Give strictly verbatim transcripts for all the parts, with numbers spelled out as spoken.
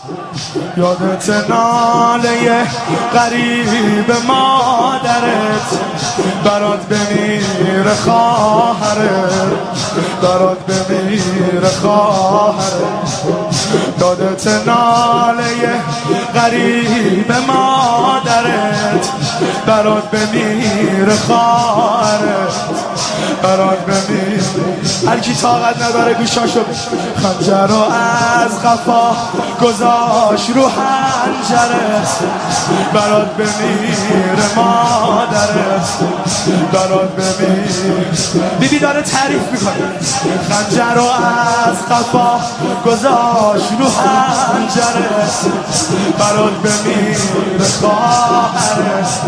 یادت ناله غریب مادرت برات بمیره خواهرت، برات بمیره خواهرت. یادت ناله غریب مادرت برات بمیره خواهرت، برات بمیره. هر کی طاقت نداره گوشاشو خنجر رو از قفا گذاشت رو حنجرت برات بمیره مادرت، برات بمیره. بیبی داره تعریف میکنه. خنجر رو از قفا گذاشت رو حنجرت برات بمیره خواهرت.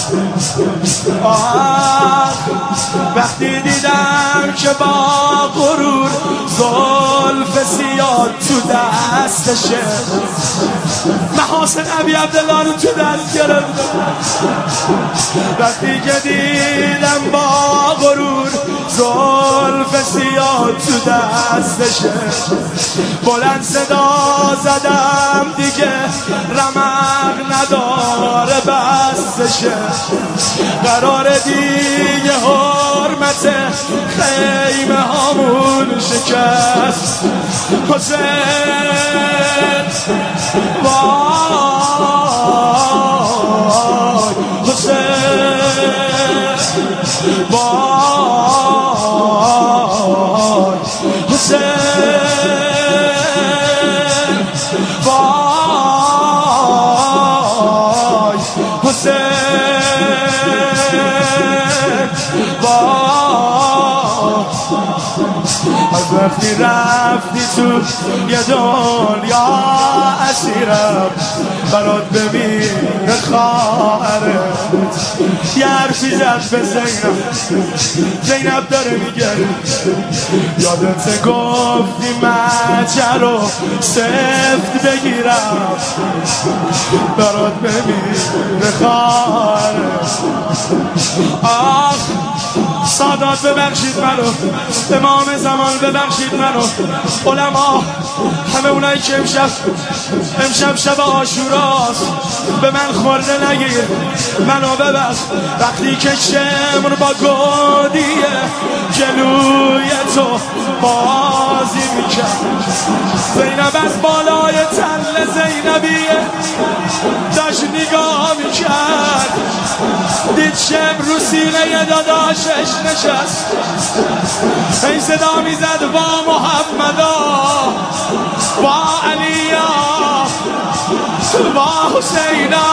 آه وقتی دیدم که با غرور زلف سیاه تو دستشه، محاسن ابی عبدالله رو تو دست گرفت. وقتی که دیدم با غرور زلف سیاه تو دستشه، بلند صدا زدم دیگه رمق نداره بستشه. قرار دیگه حرمت خیمه هامون شکست. حسین وای حسین وای حسین وای حسین وای. از وقتی رفتی تو یه دنیا اسیرم برات بمیره خواهرت. یه حرفی زد به زینب، زینب داره میگه یادت گفتی مجه رو سفت بگیرم برات بمیره خواهرت. آخ سادات ببخشید منو، امام زمان ببخشید منو، علما همه اونایی که امشب امشب شب عاشوراست به من خورده نگیر، منو ببخش. وقتی که شمر با گودیه جلوی تو بازی میکرد، زینب از بالای تل زینبیه داشت نگاه میکرد، دید شمر رو سینه داداشش نشست، این صدا میزد با محمدا، با علیا، با حسینا.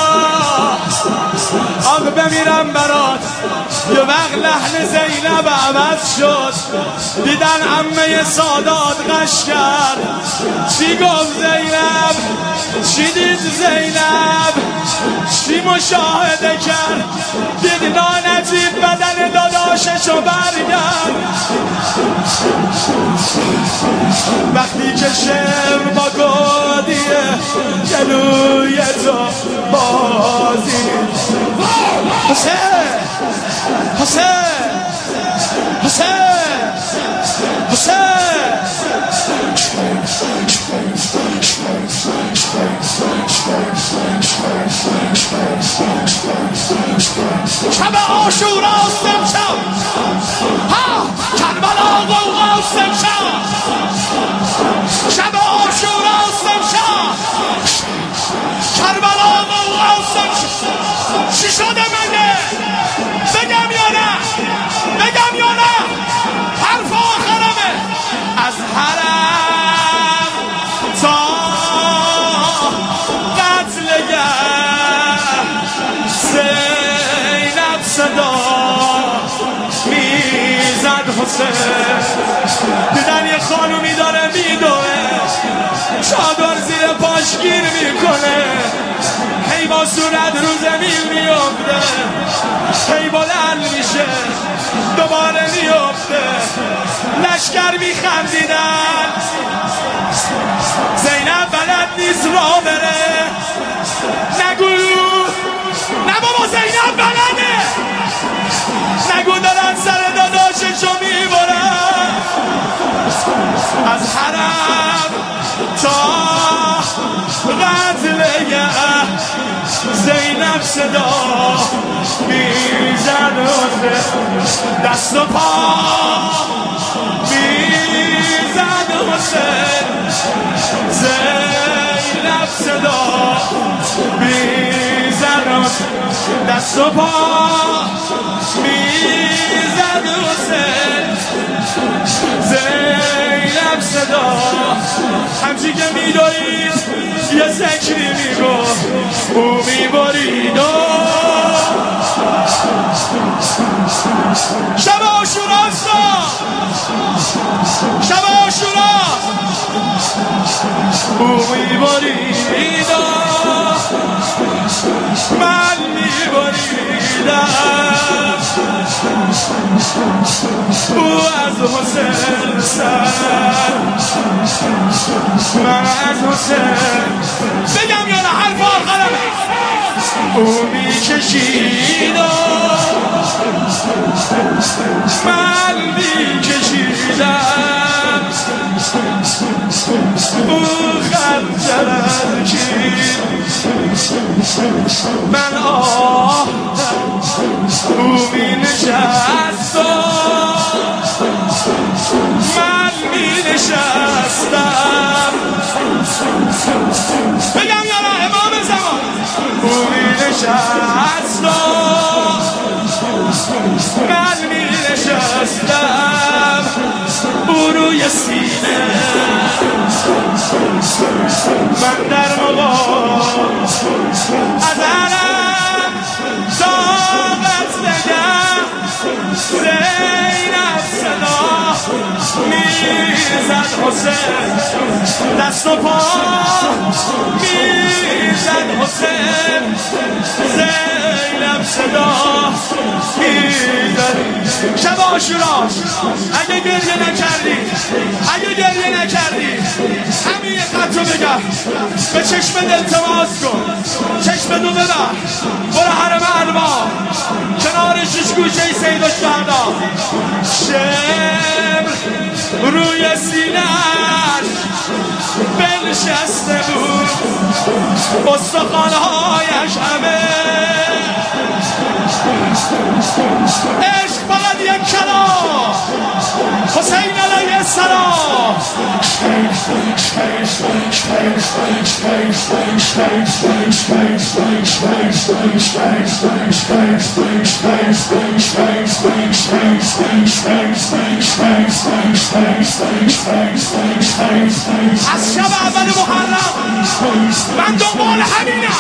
آب بمیرم برات. یه وقت لحن زینب عوض شد، دیدن عمه سادات غش کرد. چی گفت زینب؟ چی دید زینب؟ چی مشاهده کرد؟ دید نانجیب بدن داداششو برگرد. وقتی که شمر با گودیه جلوی تو بازی. حسین حسین حسین حسین شب عاشوراست امشب، ها کربلا غوغاست امشب، شب عاشوراست امشب، کربلا غوغاست امشب. چی شده مگه؟ بگم یا نه؟ بگم یا نه؟ حرف آخرمه. از حرم تا قتلگه زینب صدا میزد حسین. دیدن یه خانومی داره میدوه، چادر زیر پاش گیر میکنه، هی با صورت رو زمین میفته، هی بلند میشه دوباره میفته. لشکر میخندیدن، زینب بلد نیست را بره. نگو نه بابا زینب بلده، نگو دارن سر داداششو میبرن. از حرم تا صدا میزد حسین دست و پا میزد حسین زینب صدا میزد حسین دست و پا میزد حسین زینب صدا همچی که میدارید یه ذکری میگو او میبارید شب عاشورا شب عاشورا او میبارید من میباریدم او از حسین سر من از حسین بگم یا نه حرف آخرم او میکشید من میکشیدم او خنجر کشید من آه او می نشست من می نشستم بگم یا نه امام زمان او می نشست من می نشستم او روی سینه من در مقام از علم طاقت بگم زینب صدا میزد حسین دست و پا میزد حسین زینب صدا میزد شب عاشورا اگه گریه نکردی اگه گریه نکردی همین یه قطع رو بگم به چشم دل تماس کن چشم دو ببر برو حرم الوا کنار شش گوشه سید الشهدا شمر روی سینه‌اش بنشسته بود استخوان‌هایش همه عشق فقط یک کلام حسین علیه السلام از شب اول محرم من دنبال همینم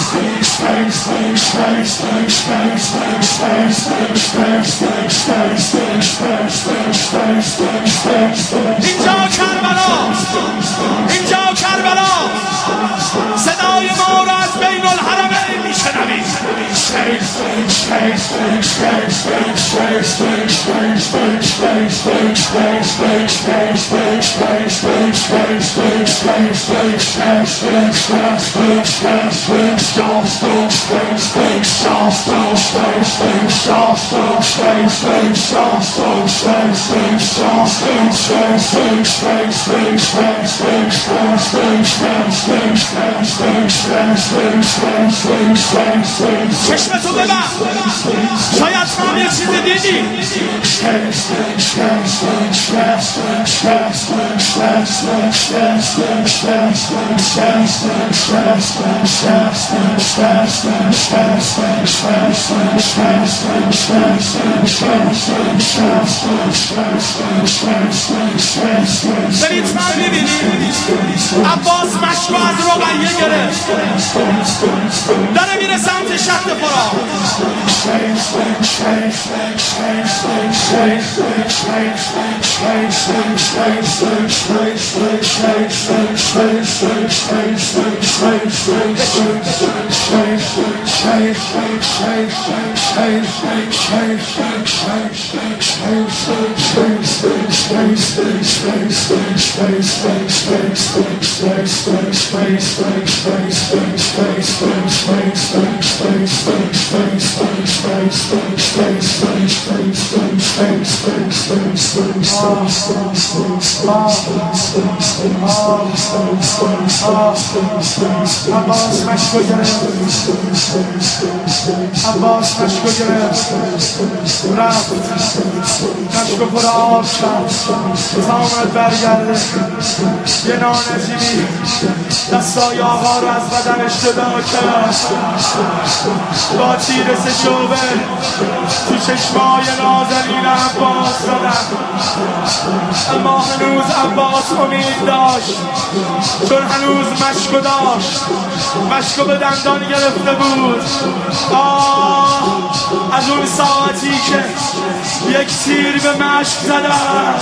اینجا کربلا اینجا کربلا صدای ما را از بین الحرمین میشنوید چشمتو ببر شاید تو هم یه چیز دیدی برید من میبینید عباس مشکو از رقیه گرفت داره میره سمت شهد فرا Space, space, space, space, space, space, space, space, space, space, space, عباس مشکو گرفت عباس مشکو گرفت رفت مشکو پر آب کرد تا آمد برگرده یه نانجیبی دستای آقا رو از بدنش جدا کرد با تیر سه شعبه تو چشمای نازنین عباس دادن اما هنوز عباس امید داشت چون هنوز مشکو داشت مشکو به دندان گرفته بود آه از اون ساعتی که یک تیر به مشک زدن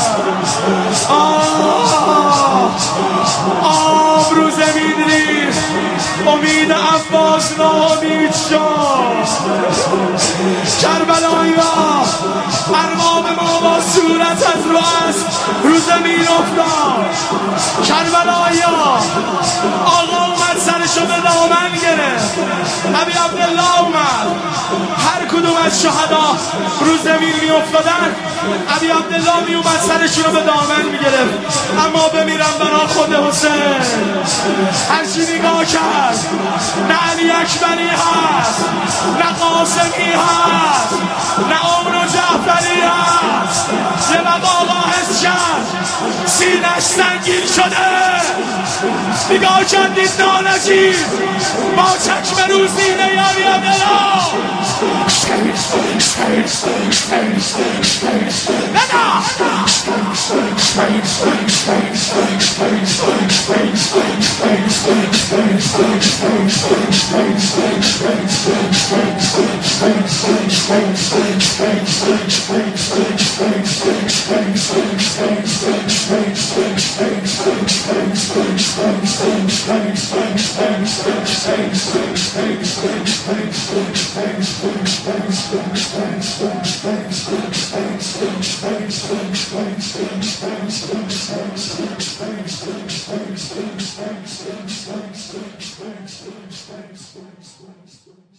آه آب رو زمین ریخت امید عباس ناامید شد کربلایی‌ها ارباب ما با صورت از رو اسب رو زمین افتاد کربلایی‌ها آقا اومد سرشو به دامن گرفت ابی عبدالله اومد هر کدوم از شهدا رو زمین می افتادن ابی عبدالله می اومد سرشون رو به دامن می گرفت اما بمیرم برا خود حسین هرچی نگاه کرد نه علی اکبری هست نه قاسمی هست نه عمر و جعفری هست یه وقت آقا حس کرد سینش سنگین شده نگاه کردید نانجیب با چکم رو سینه ابی عبدالله Thank you.